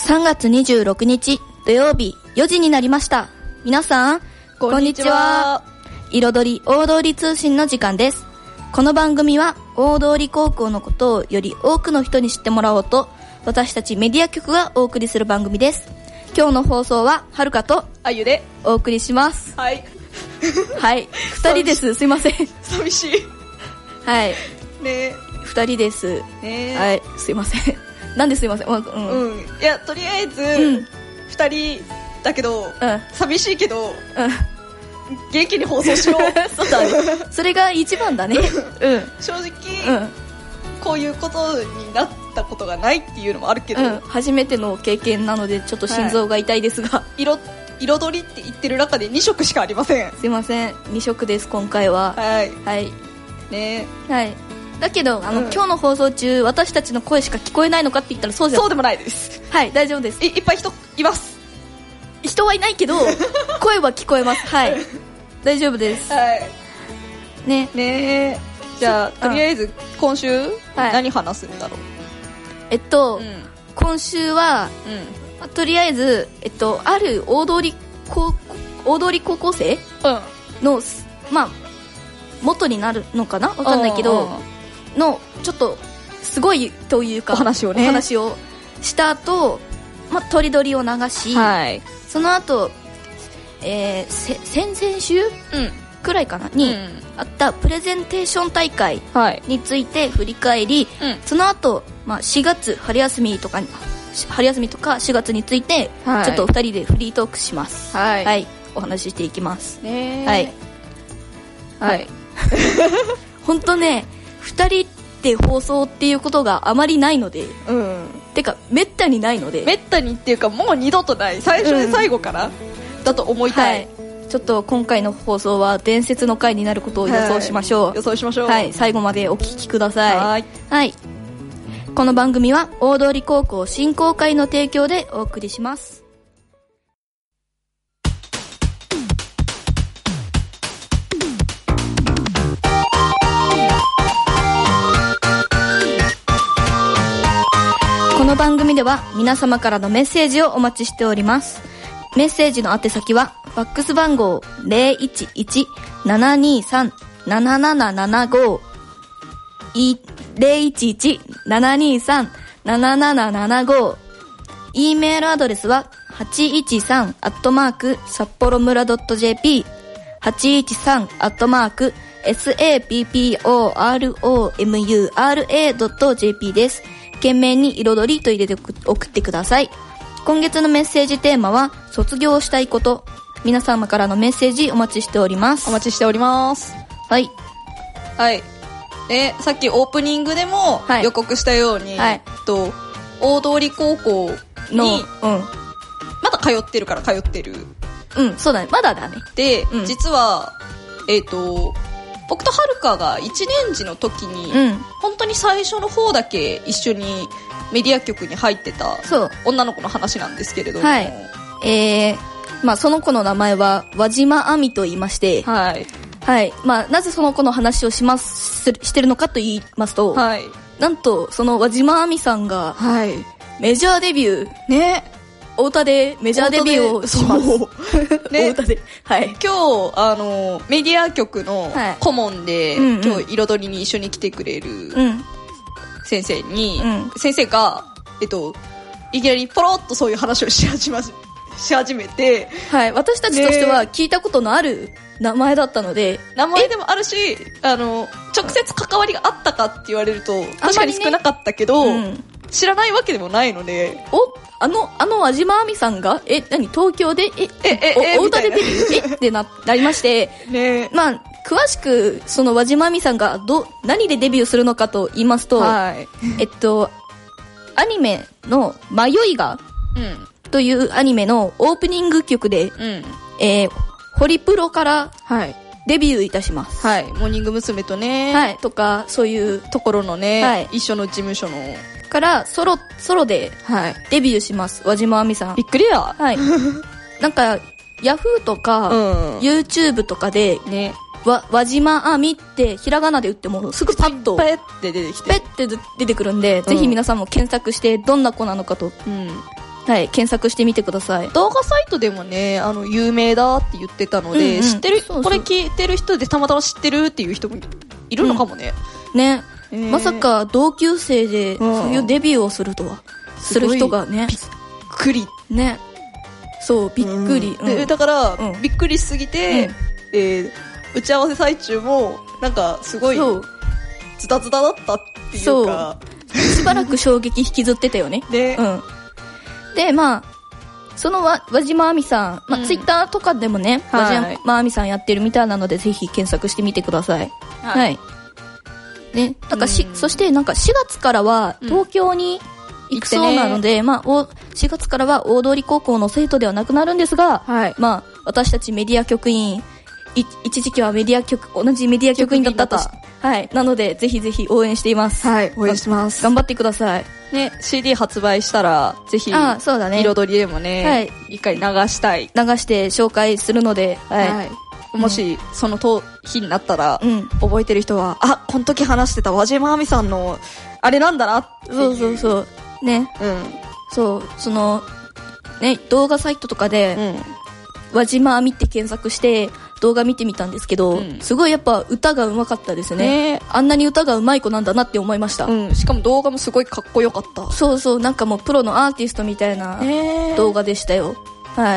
3月26日土曜日4時になりました。皆さんこんにちは。彩り大通り通信の時間です。この番組は大通高校のことをより多くの人に知ってもらおうと、私たちメディア局がお送りする番組です。今日の放送ははるかとあゆでお送りします。 はいはい2人です。すいません。 寂しいはいね。 2人ですね。 はい、すいません。なんですいません。 いや、とりあえず、2人だけど、寂しいけど、元気に放送しよう。 そうだね。それが一番だね。 正直、こういうことになったことがないっていうのもあるけど、 初めての経験なのでちょっと心臓が痛いですが、 彩りって言ってる中で2色しかありません。 すいません、2色です今回は。はいね。 はい。だけど今日の放送中私たちの声しか聞こえないのかって言ったらそうでもないです。 はい、大丈夫です。 いっぱい人います。 人はいないけど声は聞こえます。はい、大丈夫です。 はいね。じゃあとりあえず今週何話すんだろう。 今週は、とりあえずある大通高校生の、元になるのかな、わかんないけどのちょっとすごいというかお話をした後、とりどりを流し、その後、先々週くらいかなにあったプレゼンテーション大会について振り返り、その後、4月春休みとか4月についてちょっと2人でフリートークします。はい、お話ししていきますね。はい本当ね、2人で放送っていうことがあまりないので、てかめったにないので、 めったにっていうかもう二度とない、最初で最後からだと思いたい。 ちょっと今回の放送は伝説の回になることを予想しましょう。はい、最後までお聞きください。はい、この番組は大通高校振興会の提供でお送りします。この番組では皆様からのメッセージをお待ちしております。メッセージの宛先はファックス番号 011-723-7775 011-723-7775、 E メールアドレスは 813@sapporomura.jp 813@sapporomura.jp です。懸命に彩りと入れて送ってください。今月のメッセージテーマは卒業したいこと。皆様からのメッセージお待ちしております。 はい。さっきオープニングでも予告したように、大通高校にまだ通ってる。 そうだね、まだだね。 で、実は僕とはるかが1年時の時に、本当に最初の方だけ一緒にメディア局に入ってた女の子の話なんですけれども、 その子の名前は輪島亜美と言いまして、なぜその子の話をしてるのかと言いますと、なんとその輪島亜美さんが、メジャーデビュー太田でメジャーデビューをします。太田で、今日メディア局の顧問で、今日彩りに一緒に来てくれる先生に、先生がいきなりポロッとそういう話をし始めて、 私たちとしては聞いたことのある名前だったので、 名前でもあるし、直接関わりがあったかって言われると確かに少なかったけど、知らないわけでもないので、 あの輪島亜美さんが東京で太田でデビューってなりまして、詳しくその輪島亜美さんが何でデビューするのかと言いますと、アニメの迷いが、というアニメのオープニング曲で、ホリプロからデビューいたします。 モーニング娘。とね、 とかそういうところのね、一緒の事務所のからソロでデビューします。輪島亜美さん。 びっくりや。 なんかヤフーとか、YouTube とかで輪島亜美ってひらがなで打ってもすぐパッとペッて出てきて、 ペッて出てくるんで、ぜひ皆さんも検索してどんな子なのかとはい、検索してみてください。 動画サイトでもね、有名だって言ってたので、知ってる、そうそう、これ聞いてる人でたまたま知ってるっていう人もいるのかもね。 ね。まさか同級生でそういうデビューをするとは、する人がね。 びっくり。 ね。そう、びっくり。 で、だから、びっくりしすぎて、打ち合わせ最中も、なんか、すごい、ズタズタだったっていうか。 しばらく衝撃引きずってたよね。 で、 で、まあ、その輪島亜美さん、まあ、ツイッターとかでもね、輪島亜美さんやってるみたいなので、ぜひ検索してみてください。はい。ね、なんかそしてなんか4月からは東京に行くそうなので、まあ、4月からは大通高校の生徒ではなくなるんですが、まあ、私たちメディア局員、一時期は同じメディア局員だったと。はい。なので、ぜひぜひ応援しています。 はい、応援します。 頑張ってください。 ね、CD 発売したら、ぜひ、 そうだね。 彩りでもね、一回流したい。 流して紹介するので、 はい。もし、その日になったら、覚えてる人は、あ、この時話してた輪島亜美さんの、あれなんだなっていう。 そう。ね。そう、ね、動画サイトとかで、輪島亜美って検索して、動画見てみたんですけど、すごいやっぱ歌が上手かったですね。あんなに歌が上手い子なんだなって思いました。 しかも動画もすごいかっこよかった。 そう、なんかもうプロのアーティストみたいな動画でしたよ。はい。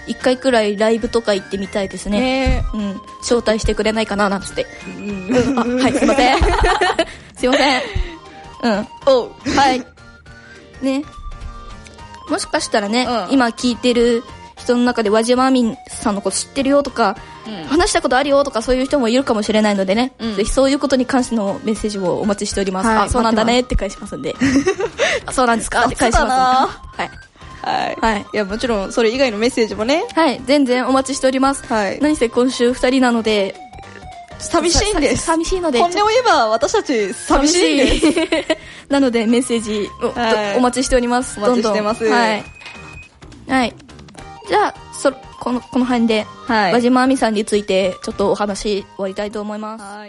一回くらいライブとか行ってみたいですね。招待してくれないかななんつって。はい、すいません。すいません。はい。ね。もしかしたらね、今聞いてる人の中で輪島亜美さんのこと知ってるよとか、話したことあるよとかそういう人もいるかもしれないのでね、ぜひそういうことに関してのメッセージをお待ちしております。あ、そうなんだねって返しますんで。あ、そうなんですかって返しますんで。はい。 いや、もちろんそれ以外のメッセージもね。 はい。全然お待ちしております。はい。何せ今週2人なので、 寂しいんです。 寂しいので。 本音を言えば私たち寂しいんです。 なのでメッセージをお待ちしております。 お待ちしてます。 はい。じゃあ、この辺で、輪島亜美さんについてちょっとお話終わりたいと思います。はい。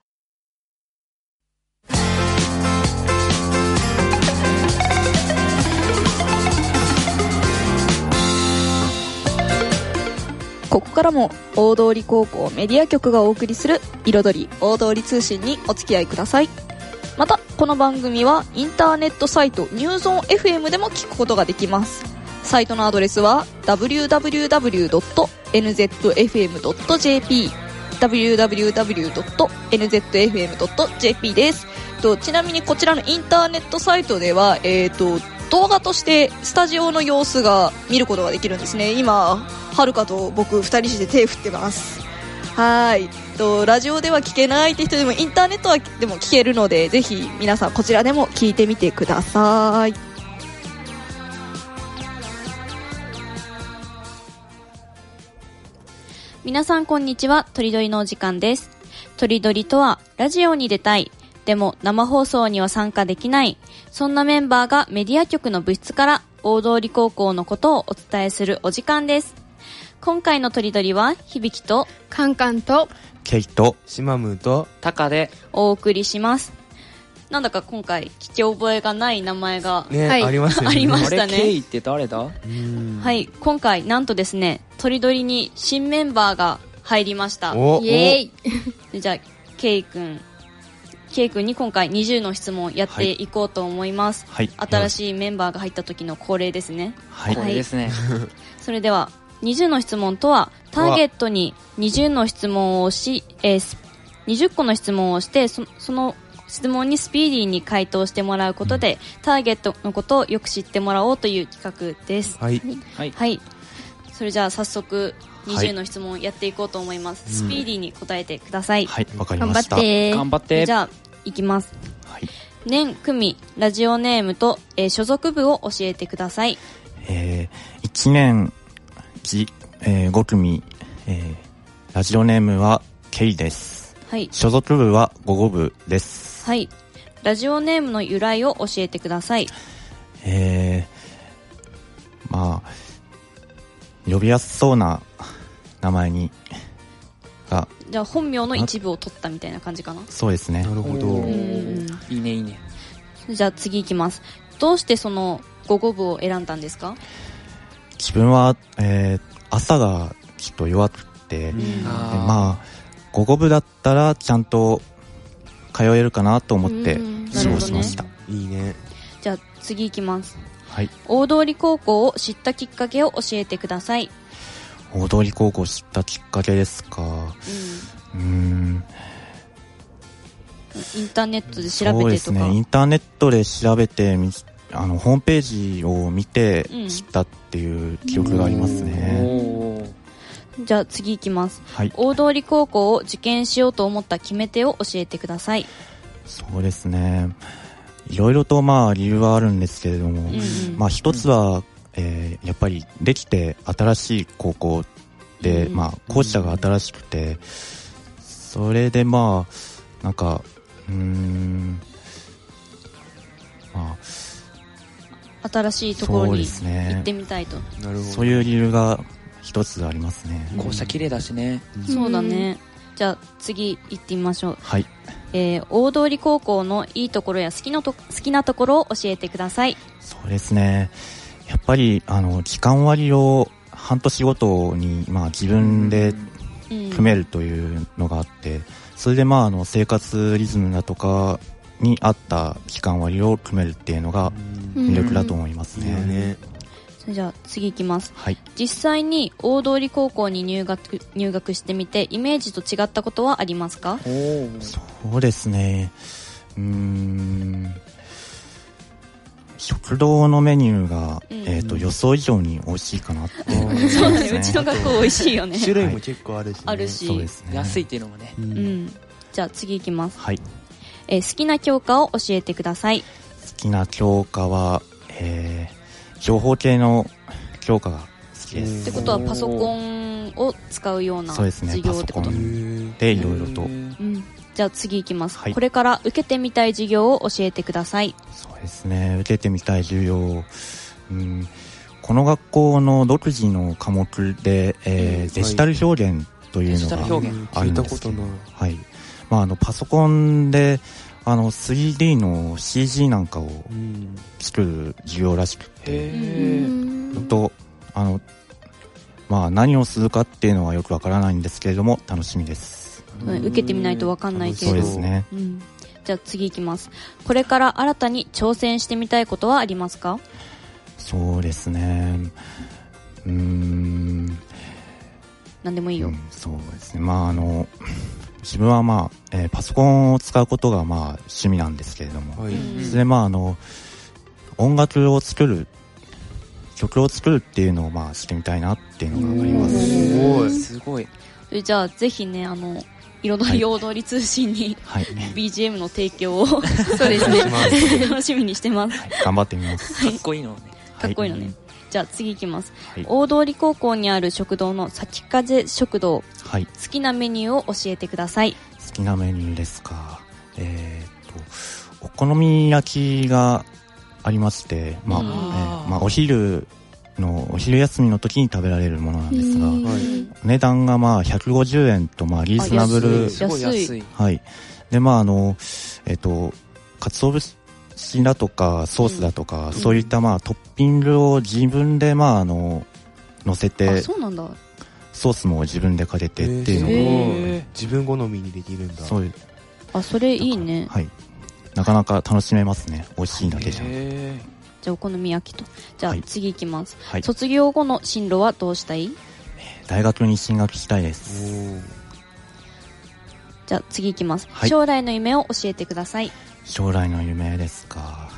ここからも大通高校メディア局がお送りする彩り大通通信にお付き合いください。またこの番組はインターネットサイトニューゾーン FM でも聞くことができます。サイトのアドレスは www.nzfm.jp www.nzfm.jp です。ちなみにこちらのインターネットサイトでは動画としてスタジオの様子が見ることができるんですね。今はるかと僕2人して手振ってます。はい。ラジオでは聞けないって人でもインターネットでも聞けるので、ぜひ皆さんこちらでも聞いてみてください。 皆さんこんにちは。とりどりのお時間です。とりどりとはラジオに出たい、でも生放送には参加できない、そんなメンバーがメディア局の部室から大通高校のことをお伝えするお時間です。今回のとりどりは響とカンカンとケイとシマムとタカでお送りします。なんだか今回聞き覚えがない名前が、 ね、ありましたね。 ありましたね。 ケイって誰だ？ はい、今回なんとですね、とりどりに新メンバーが入りました。イエーイ。じゃあケイ君に今回20の質問やっていこうと思います。はい、新しいメンバーが入った時の恒例ですね。 はい、恒例ですね。 それでは20の質問とはターゲットに20の質問をし、20個の質問をしてその質問にスピーディーに回答してもらうことで、ターゲットのことをよく知ってもらおうという企画です。はい。それじゃあ早速20の質問やっていこうと思います。スピーディーに答えてください。 はい、わかりました。 頑張って。じゃあいきます。はい。年、組、ラジオネームと、所属部を教えてください。 1年5組、ラジオネームはケイです。はい。所属部は午後部です。 はい。ラジオネームの由来を教えてください。 まあ呼びやすそうな名前にじゃあ本名の一部を取ったみたいな感じかな。 そうですね。 なるほど。いいねいいね。 じゃあ次いきます。どうしてその午後部を選んだんですか？ 自分は、朝がちょっと弱くて、まあ午後部だったらちゃんと通えるかなと思って志望しました。 いいね。 じゃあ次行きます。 はい。 大通高校を知ったきっかけを教えてください。 大通高校を知ったきっかけですか。インターネットで調べてとか。 そうですね。インターネットで調べてホームページを見て知ったっていう記憶がありますね。 じゃあ次行きます。 はい。 大通高校を受験しようと思った決め手を教えてください。 そうですね。いろいろと理由はあるんですけれども、一つは、やっぱりできて新しい高校で、校舎が新しくて、それでなんか新しいところに行ってみたいと。 そういう理由が一つありますね。 校舎綺麗だしね。 そうだね。じゃあ次行ってみましょう。 はい。 大通高校のいいところや好きなところを教えてください。 そうですね。やっぱり期間割を半年ごとに自分で組めるというのがあって、それで生活リズムだとかに合った期間割を組めるっていうのが魅力だと思いますね。 じゃあ次行きます。 はい。 実際に大通高校に入学してみてイメージと違ったことはありますか？ そうですね。食堂のメニューが、予想以上に美味しいかなって。 そうだね。うちの学校美味しいよね。 種類も結構あるし、ね。 あるし。 そうですね。 安いっていうのもね。 じゃあ次行きます。 はい。 好きな教科を教えてください。 好きな教科は、情報系の教科が好きです。 ってことはパソコンを使うような授業ってこと？ でいろいろと。 じゃあ次行きます。これから受けてみたい授業を教えてください。 そうですね。受けてみたい授業、この学校の独自の科目で、デジタル表現というのがあるんですけど、はい。パソコンで3D の CG なんかを作る授業らしくて、何をするかっていうのはよくわからないんですけれども楽しみです。 受けてみないとわかんないけど。 そうですね。 じゃあ次行きます。これから新たに挑戦してみたいことはありますか？ そうですね。 何でもいいよ。 そうですね。自分はパソコンを使うことが趣味なんですけれども、それで音楽を作る、曲を作るっていうのをしてみたいなっていうのがあります。 すごい。 じゃあぜひね彩り大通り通信に、BGM の提供をそうですね楽しみにしてます。 頑張ってみます。 かっこいいのね。 かっこいいのね。じゃあ次行きます。大通高校にある食堂の先風食堂、好きなメニューを教えてください。 好きなメニューですか。お好み焼きがありまして、お昼休みの時に食べられるものなんですが、値段が150円とリーズナブル。 安い。 はい。で鰹節だとかソースだとか、そういったトッピングを自分で乗せて、 そうなんだ。 ソースも自分でかけてっていうのが、 自分好みにできるんだ。 そういう。 それいいね。 はい。なかなか楽しめますね。美味しいだけじゃん。 じゃあお好み焼きと。じゃあ次行きます。卒業後の進路はどうしたい？ 大学に進学したいです。 じゃあ次行きます。将来の夢を教えてください。 将来の夢ですか。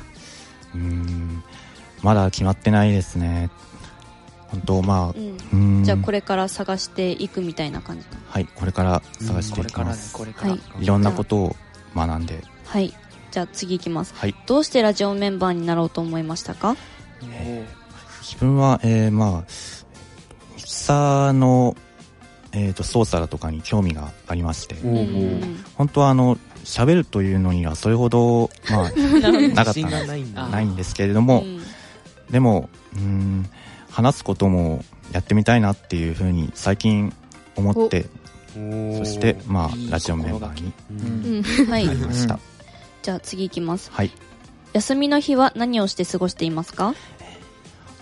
まだ決まってないですね。本当じゃあこれから探していくみたいな感じかな。 はい、これから探していきます。いろんなことを学んで。 はい。じゃあ次行きます。どうしてラジオメンバーになろうと思いましたか？ 自分はミキサーの操作だとかに興味がありまして、本当は喋るというのにはそれほどなかったないんですけれども、でも話すこともやってみたいなっていうふうに最近思って、そしてラジオメンバーになりました。 じゃあ次行きます。 はい。 休みの日は何をして過ごしていますか？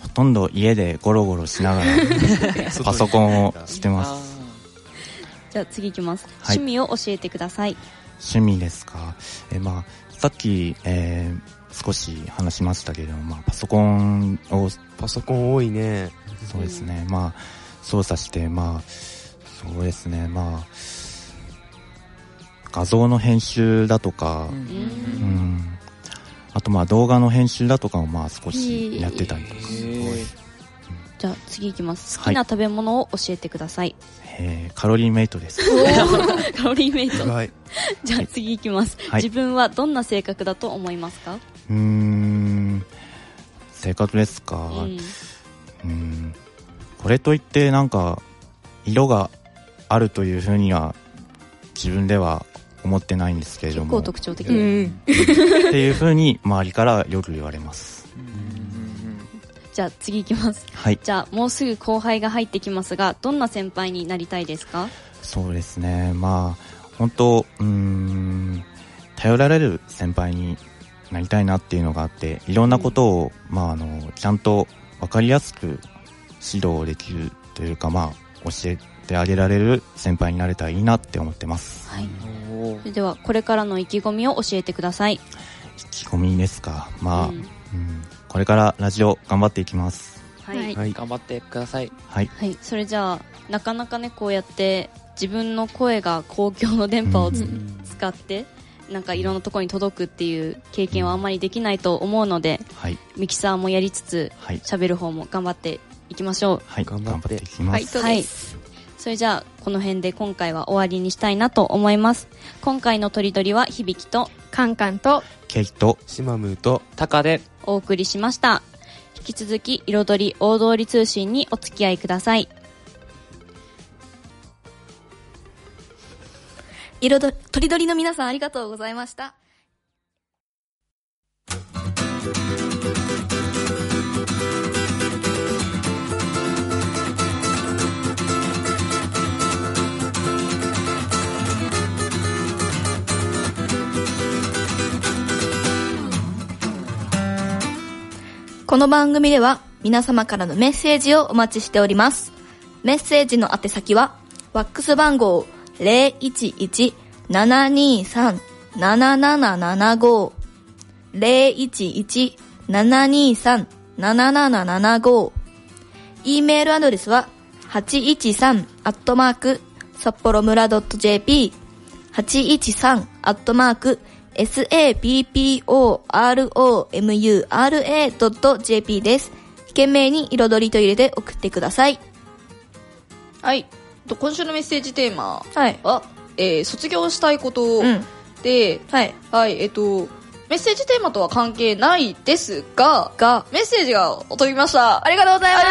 ほとんど家でゴロゴロしながらパソコンをしてます。 じゃあ次いきます、はい、趣味を教えてください。 趣味ですか。さっき、少し話しましたけれども、パソコン多いね。そうですね。操作して、そうですね。画像の編集だとか、あと動画の編集だとかも少しやってたりとか。 じゃあ次いきます。好きな食べ物を教えてください。 カロリーメイトです。 カロリーメイト。じゃあ次いきます。自分はどんな性格だと思いますか？ 性格ですか。これといって色があるというふうには自分では思ってないんですけれども、 結構特徴的っていうふうに周りからよく言われます。 じゃあ次いきます。はい。じゃあもうすぐ後輩が入ってきますが、どんな先輩になりたいですか？ そうですね。本当頼られる先輩になりたいなっていうのがあって、いろんなことをちゃんと分かりやすく指導できるというか教えてあげられる先輩になれたらいいなって思ってます。はい。 それではこれからの意気込みを教えてください。 意気込みですか。これからラジオ頑張っていきます。 はい。頑張ってください。 はい。それじゃあなかなかねこうやって自分の声が公共の電波を使っていろんなところに届くっていう経験はあんまりできないと思うので、ミキサーもやりつつ喋る方も頑張っていきましょう。 はい。頑張っていきます。 はい。それじゃあこの辺で今回は終わりにしたいなと思います。今回のとりどりは響とカンカンとケイとシマムーとタカでお送りしました。引き続き彩り大通り通信にお付き合いください。 とりどりの皆さんありがとうございました。この番組では皆様からのメッセージをお待ちしております。メッセージの宛先はワックス番号 011-723-7775 011-723-7775 E メールアドレスは813@札幌村 .jp 813@sapporo.mura.jp です。懸命に彩りと入れて送ってください。 はい。今週のメッセージテーマは、 卒業したいことで、メッセージテーマとは関係ないですが、メッセージが届きました。 ありがとうございます。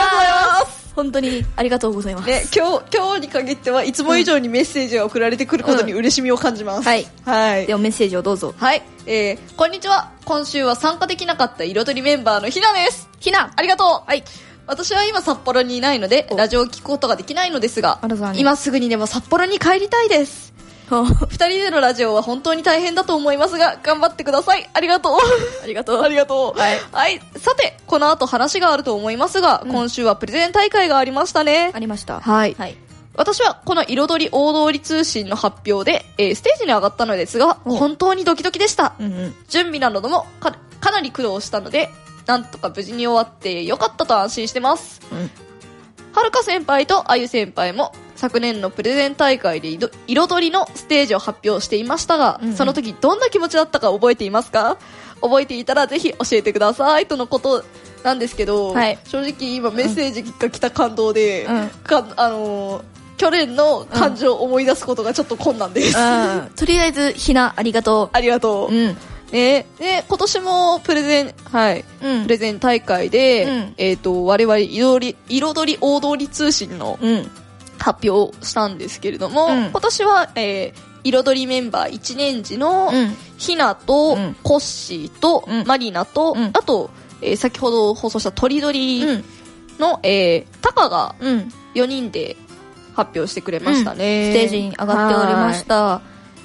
本当にありがとうございます。 ね、今日に限ってはいつも以上にメッセージが送られてくることに嬉しみを感じます。 はい。ではメッセージをどうぞ。 はい。こんにちは。今週は参加できなかった彩りメンバーのひなです。 ひな、 ありがとう。はい。私は今札幌にいないのでラジオを聞くことができないのですが、今すぐにでも札幌に帰りたいです。2人でのラジオは本当に大変だと思いますが頑張ってください。ありがとう。 ありがとう。 ありがとう。はい。はい。さて、この後話があると思いますが、今週はプレゼン大会がありましたね。 ありました。 はい。私はこの彩り大通り通信の発表で、ステージに上がったのですが、本当にドキドキでした。準備などもかなり苦労したので、なんとか無事に終わってよかったと安心してます。はるか先輩とあゆ先輩も昨年のプレゼン大会で彩りのステージを発表していましたが、その時どんな気持ちだったか覚えていますか？覚えていたらぜひ教えてくださいとのことなんですけど、正直今メッセージが来た感動で、去年の感情を思い出すことがちょっと困難です。 とりあえずひなありがとう。 ありがとう。今年もプレゼン大会で、我々彩り大通り通信の発表をしたんですけれども、今年は、彩りメンバー1年時のひなとコッシーとマリナと、あと、先ほど放送したとりどりの、タカが4人で発表してくれましたね。 ステージに上がっておりました。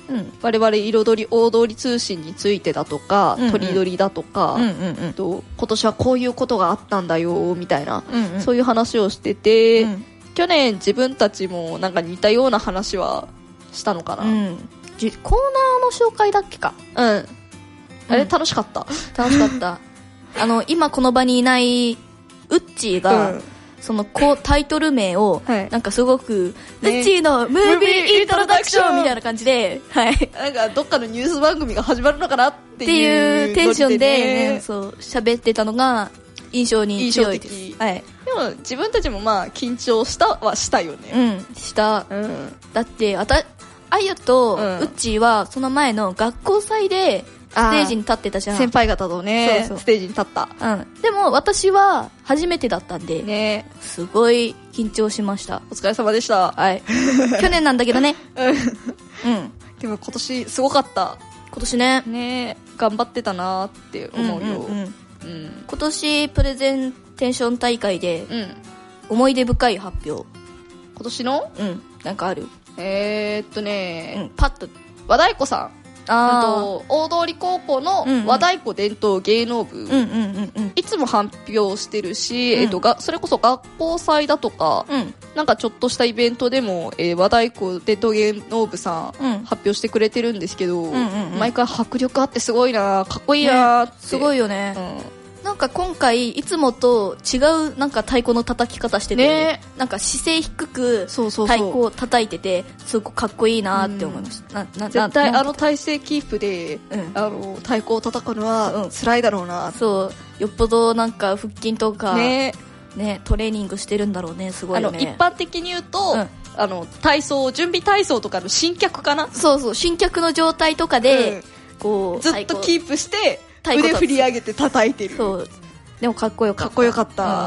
我々彩り大通り通信についてだとか、鳥取だとか、今年はこういうことがあったんだよみたいな、そういう話をしてて、去年自分たちもなんか似たような話はしたのかな、 コーナーの紹介だっけか。 あれ楽しかった。 楽しかった今この場にいないウッチーが、そのタイトル名を、なんかすごく、ウッチーのムービーイントロダクションみたいな感じで、 なんかどっかのニュース番組が始まるのかなっていうテンションで、そう喋ってたのが印象に強いです。でも自分たちもまあ緊張したはしたよね。 した。だってあゆとウッチーはその前の学校祭でステージに立ってたじゃん。 先輩方とね、ステージに立った。 でも私は初めてだったんで、 ね、 すごい緊張しました。 お疲れ様でした。 去年なんだけどね。 でも今年すごかった。 今年ね。 ね、頑張ってたなって思うよ。 今年プレゼンテーション大会で、思い出深い発表。 今年の？ なんかある？ パッと、和太鼓さん。大通高校の和太鼓伝統芸能部、いつも発表してるし、それこそ学校祭だとか、なんかちょっとしたイベントでも、和太鼓伝統芸能部さん、発表してくれてるんですけど、毎回迫力あってすごいな、かっこいいなって、 すごいよね。なんか今回いつもと違うなんか太鼓の叩き方してて、なんか姿勢低く太鼓を叩いててすごくかっこいいなって思いました。 絶対体勢キープで、太鼓を叩くのは辛いだろうな。 よっぽどなんか腹筋とかトレーニングしてるんだろうね。すごいよね。 一般的に言うと、準備体操とかの新脚かな。 新脚の状態とかで、こうずっとキープして腕振り上げて叩いてる。 でもかっこよかった。 かっこよかった。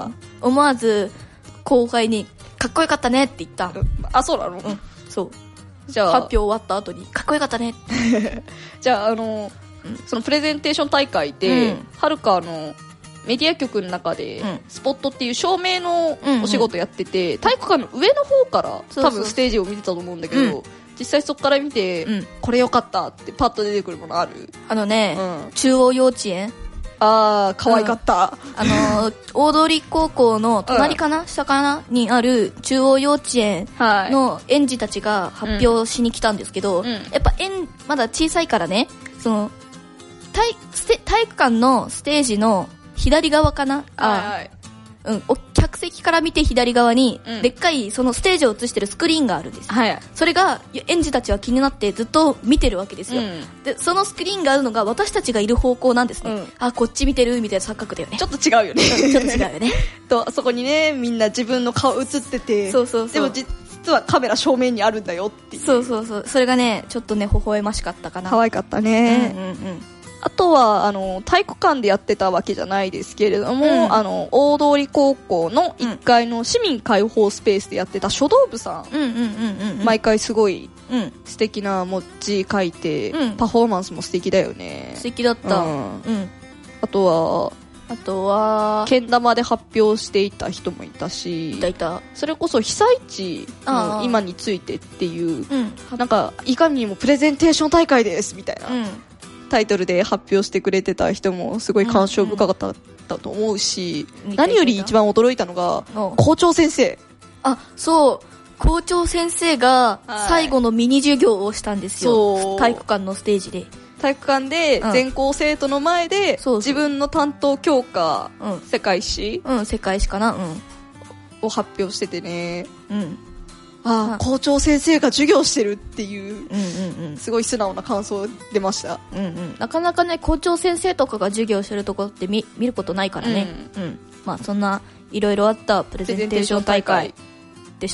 思わず後輩にかっこよかったねって言った。 そうなの？ そう。じゃあ発表終わった後にかっこよかったね。 じゃあそのプレゼンテーション大会で、はるかメディア局の中で、スポットっていう照明のお仕事やってて、体育館の上の方から多分ステージを見てたと思うんだけど、実際そこから見て、これよかったってパッと出てくるものある？ 中央幼稚園。 可愛かった。 大通高校の隣かな、下かなにある中央幼稚園の園児たちが発表しに来たんですけど、やっぱまだ小さいからね、その体育館のステージの左側かな、客席から見て左側に、でっかいそのステージを映してるスクリーンがあるんです。それが園児たちは気になってずっと見てるわけですよ。でそのスクリーンがあるのが私たちがいる方向なんですね。こっち見てるみたいな錯覚だよね。 ちょっと違うよね。 ちょっと違うよね。 とそこにね、みんな自分の顔映ってて、でも実はカメラ正面にあるんだよっていう。 それがね、ちょっとね微笑ましかったかな。 可愛かったね。あとは体育館でやってたわけじゃないですけれども、大通高校の1階の市民開放スペースでやってた書道部さん、毎回すごい素敵な文字書いて、パフォーマンスも素敵だよね。 素敵だった。 あとはけん玉で発表していた人もいたし、それこそ被災地の今についてっていう、なんかいかにもプレゼンテーション大会ですみたいなタイトルで発表してくれてた人もすごい感傷深かったと思うし、何より一番驚いたのが校長先生。 校長先生が最後のミニ授業をしたんですよ。体育館のステージで。 体育館で全校生徒の前で自分の担当教科、世界史かな、 を発表しててね。校長先生が授業してるっていう、すごい素直な感想出ました。 なかなかね、校長先生とかが授業してるところって見ることないからね。まあそんないろいろあったプレゼンテーション大会でした。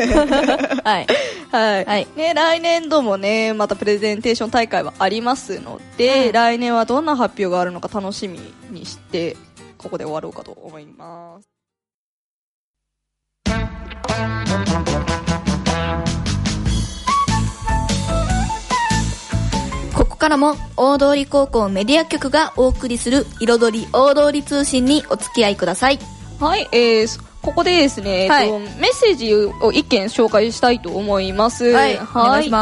ね、来年度もね、またプレゼンテーション大会はありますので、来年はどんな発表があるのか楽しみにして、ここで終わろうかと思います。 ここからも大通高校メディア局がお送りする彩り大通通信にお付き合いください。 ここでですね、メッセージを一件紹介したいと思います。 お願いします。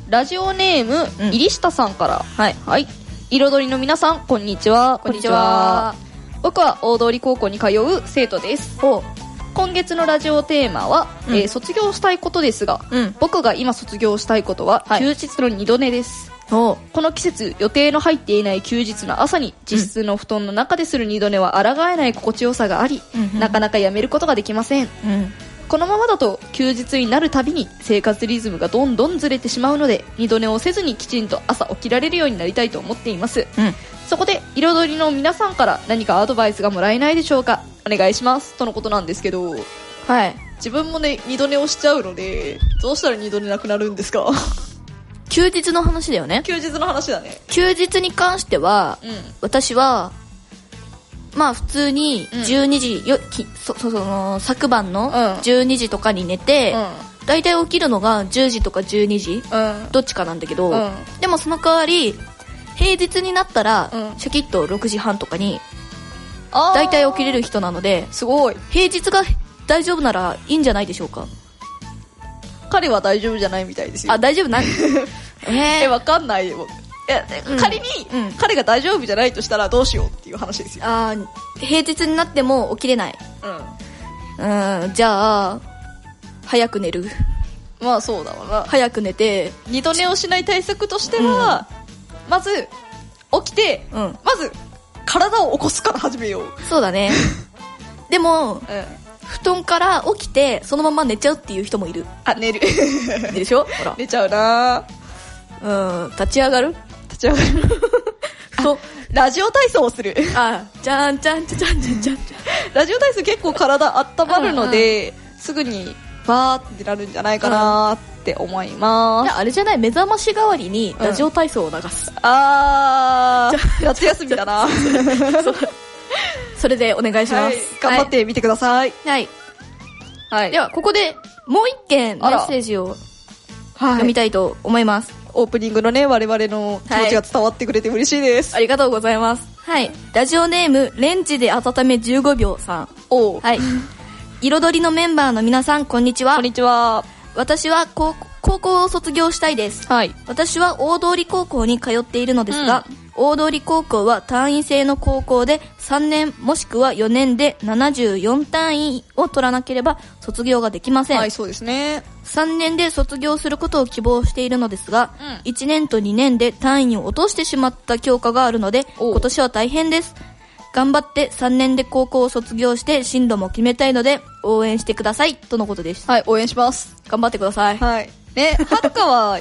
ラジオネーム、入下さんから。はい。はい。彩りの皆さん、こんにちは。 こんにちは。 僕は大通高校に通う生徒です。今月のラジオテーマは、卒業したいことですが、僕が今卒業したいことは、休日の二度寝です。この季節、予定の入っていない休日の朝に自室の布団の中でする二度寝は抗えない心地よさがあり、なかなかやめることができません。このままだと休日になるたびに生活リズムがどんどんずれてしまうので、二度寝をせずにきちんと朝起きられるようになりたいと思っています。そこで彩りの皆さんから何かアドバイスがもらえないでしょうか。お願いしますとのことなんですけど、はい、自分もね二度寝をしちゃうので、どうしたら二度寝なくなるんですか？ 休日の話だよね。 休日の話だね。 休日に関しては、私はまあ普通に12時、その昨晩の12時とかに寝て、だいたい起きるのが10時とか12時、どっちかなんだけど、でもその代わり平日になったら、シャキッと6時半とかにだいたい起きれる人なので、 すごい。 平日が大丈夫ならいいんじゃないでしょうか。 彼は大丈夫じゃないみたいですよ。 あ、大丈夫なんわかんないよ。仮に、彼が大丈夫じゃないとしたらどうしようっていう話ですよ。 平日になっても起きれない。じゃあ早く寝る。 まあそうだわな。 早く寝て二度寝をしない対策としては、まず起きて、まず体を起こすから始めよう。 そうだね。でも、布団から起きてそのまま寝ちゃうっていう人もいる。 寝る。 寝るでしょ。ほら、 寝ちゃうな。 立ち上がる。 そう、ラジオ体操をする。 じゃんじゃんじゃんじゃんじゃんじゃん。 ラジオ体操結構体温まるので、すぐにバーってなるんじゃないかなって思います。 いや、あれじゃない、目覚まし代わりにラジオ体操を流す。 夏休みだな。 それでお願いします。 頑張ってみてください。 はい。ではここでもう一件メッセージを読みたいと思います。 オープニングのね、我々の気持ちが伝わってくれて嬉しいです。 ありがとうございます。はい。ラジオネームレンジで温め15秒さん。はい。彩りのメンバーの皆さん、こんにちは。 こんにちは。 私は高校を卒業したいです。私は大通高校に通っているのですが、大通高校は単位制の高校で3年もしくは4年で74単位を取らなければ卒業ができません。 そうですね。 3年で卒業することを希望しているのですが、1年と2年で単位を落としてしまった教科があるので、今年は大変です。頑張って3年で高校を卒業して進路も決めたいので応援してくださいとのことです。 応援します。 頑張ってください。 ね、はるかは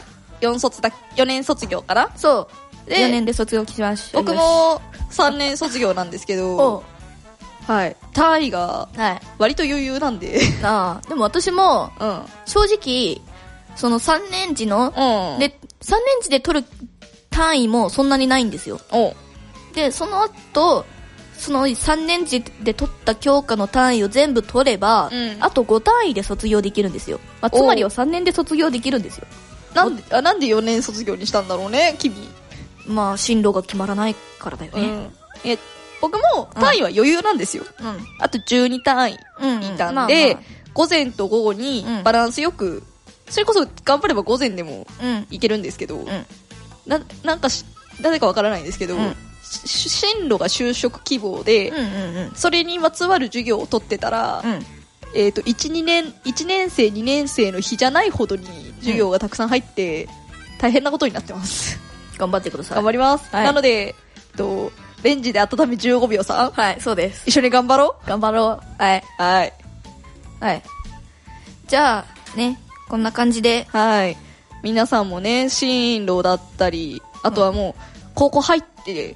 4年卒業かな。 そうで4年で卒業しました。 僕も3年卒業なんですけど、単位が割と余裕なんで。 でも私も正直その3年時の、で3年時で取る単位もそんなにないんですよ。でその後その3年時で取った教科の単位を全部取れば、あと5単位で卒業できるんですよ。つまりは3年で卒業できるんですよ。 なんで4年卒業にしたんだろうね、君。 進路が決まらないからだよね。 僕も単位は余裕なんですよ。あと12単位いたんで、午前と午後にバランスよく、それこそ頑張れば午前でもいけるんですけど、なんか誰かわからないんですけど、進路が就職希望で、それにまつわる授業を取ってたら、1年生2年生の日じゃないほどに授業がたくさん入って大変なことになってます。 頑張ってください。 頑張ります。なのでレンジで温め15秒さん、 そうです。 一緒に頑張ろう。 頑張ろう。じゃあね、こんな感じで、 皆さんもね、進路だったり、あとはもう高校入って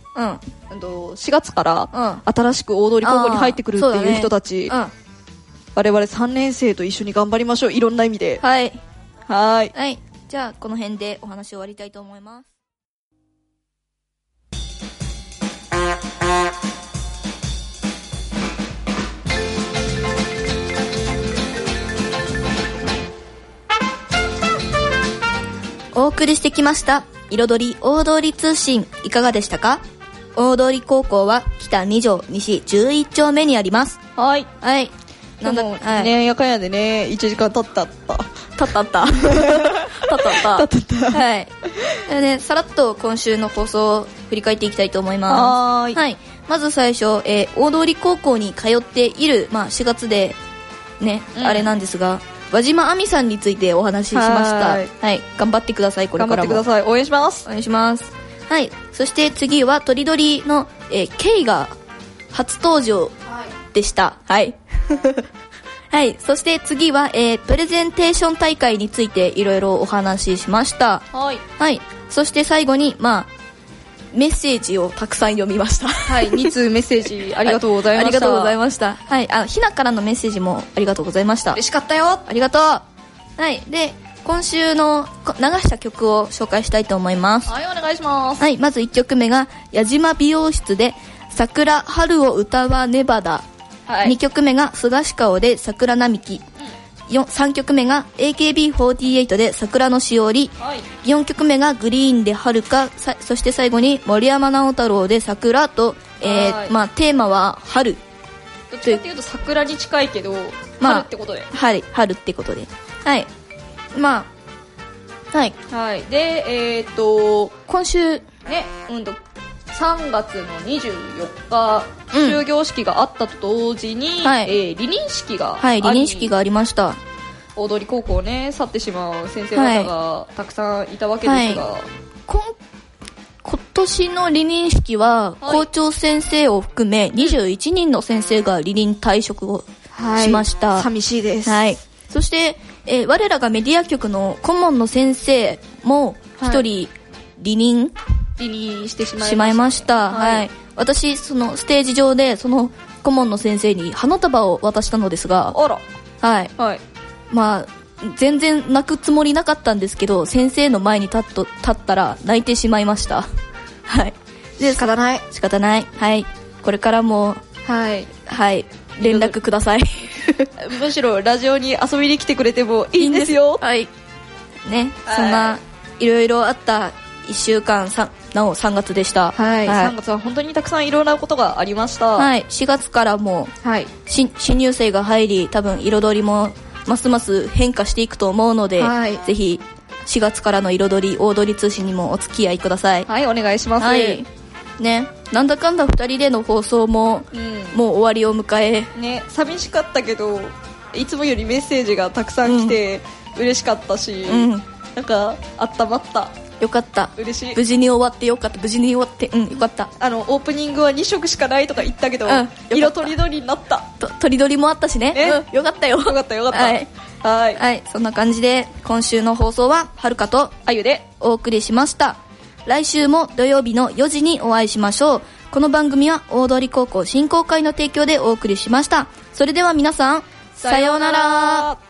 、4月から新しく大通高校に入ってくるっていう人たち、我々3年生と一緒に頑張りましょう。いろんな意味で。 じゃあこの辺でお話を終わりたいと思います。お送りしてきました彩り大通り通信、いかがでしたか？大通高校は北2条西11丁目にあります。 なんだ、はい、ねやかんやでね、1時間経った。 はい。でね、さらっと今週の放送を振り返っていきたいと思います。はい。まず最初、大通高校に通っている、まあ4月でね、あれなんですが、輪島亜美さんについてお話ししました。はい。頑張ってください、これからも。 頑張ってください。応援します。 応援します。はい。そして次は、とりどりの、ケイが初登場でした。はい。はい。そして次は、プレゼンテーション大会についていろいろお話ししました。 はい。 はい。そして最後に、まあ、メッセージをたくさん読みました。 はい。2通メッセージありがとうございました。 ありがとうございました。はい。ひなからのメッセージもありがとうございました。 嬉しかったよ。ありがとう。はい。で、今週の流した曲を紹介したいと思います。 はい、お願いします。 はい。まず1曲目が、矢島美容室で、桜春を歌わねばだ。はい、2曲目が菅氏顔で桜並木、3曲目が AKB48 で桜のしおり、はい、4曲目がグリーンで遥か、そして最後に森山直太朗で桜と、まあ、テーマは春。 どっちかっていうと桜に近いけど、まあ、春ってことで。 春ってことで。はい。まあ、はい。 はい。で、 今週、 ね、3月の24日、終業式があったと同時に、はい、離任式があり、離任式がありました。 大通高校をね、去ってしまう先生方がたくさんいたわけですが、はい、 今年の離任式は、校長先生を含め21人の先生が離任退職をしました。 はい、寂しいです。 はい。そして、我らがメディア局の顧問の先生も一人離任してしまいました。はい。私、そのステージ上で、その顧問の先生に花束を渡したのですが、 あら。 はい。はい。まあ、全然泣くつもりなかったんですけど、先生の前に立ったら泣いてしまいました。はい。 で、仕方ない。 はい。これからも、 はい。 はい。連絡ください。 むしろラジオに遊びに来てくれてもいいんですよ。 はい。ね、そんな、いろいろあった1週間、なお3月でした。 はい。3月は本当にたくさんいろんなことがありました。 はい。4月からも、はい。新入生が入り、多分彩りも、ますます変化していくと思うので、はい、ぜひ、4月からの彩り、大通り通信にもお付き合いください。 はい、お願いします。はい。 ね、なんだかんだ2人での放送も、もう終わりを迎え。 ね、寂しかったけど、いつもよりメッセージがたくさん来て、嬉しかったし、なんか、あったまった。 よかった。 嬉しい。 無事に終わってよかった。無事に終わって、よかった。 オープニングは2色しかないとか言ったけど、色とりどりになった。 とりどりもあったしね。よかったよ。 よかった。 はい。はい。そんな感じで、今週の放送は、はるかとあゆでお送りしました。来週も土曜日の4時にお会いしましょう。この番組は、大通高校振興会の提供でお送りしました。それでは皆さん、さようなら。